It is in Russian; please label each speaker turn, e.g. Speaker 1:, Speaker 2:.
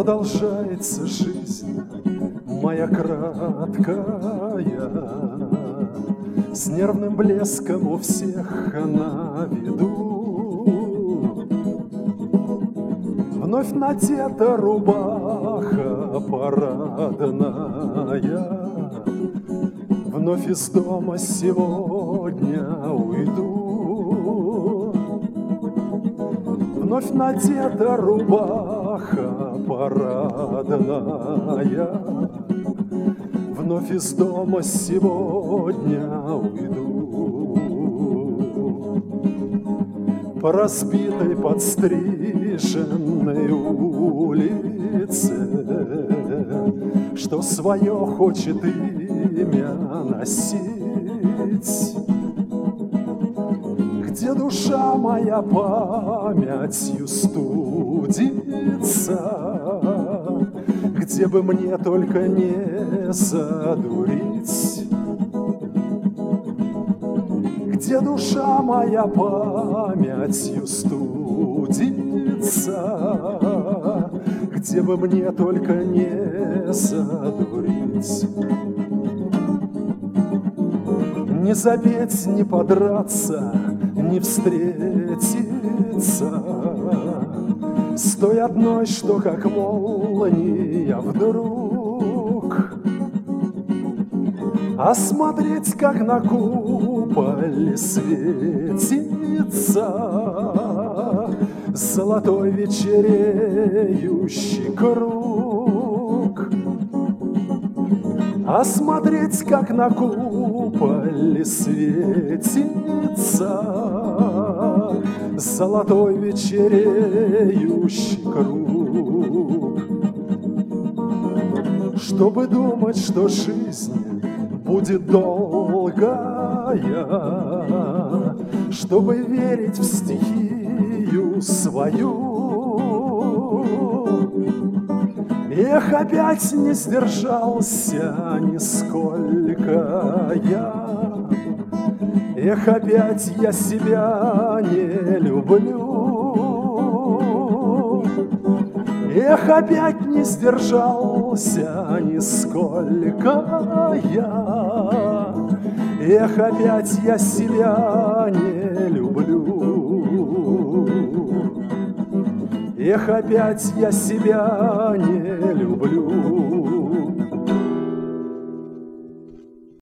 Speaker 1: Продолжается жизнь моя краткая, с нервным блеском у всех на виду. Вновь надета рубаха парадная, вновь из дома сегодня уйду. Вновь надета рубаха парадная, вновь из дома сегодня уйду. По разбитой подстриженной улице, что свое хочет имя носить, где душа моя памятью студится, где бы мне только не задурить, где душа моя памятью студится, где бы мне только не задурить. Не запеть, не подраться, не встретиться с той одной, что как молния вдруг, а смотреть, как на куполе светится золотой вечереющий круг, а смотреть, как на куполе светится золотой вечереющий круг. Чтобы думать, что жизнь будет долгая, чтобы верить в стихию свою. Эх, опять не сдержался нисколько я, эх, опять я себя не люблю. Эх, опять не сдержался нисколько я, эх, опять я себя не люблю. Эх, опять я себя не люблю.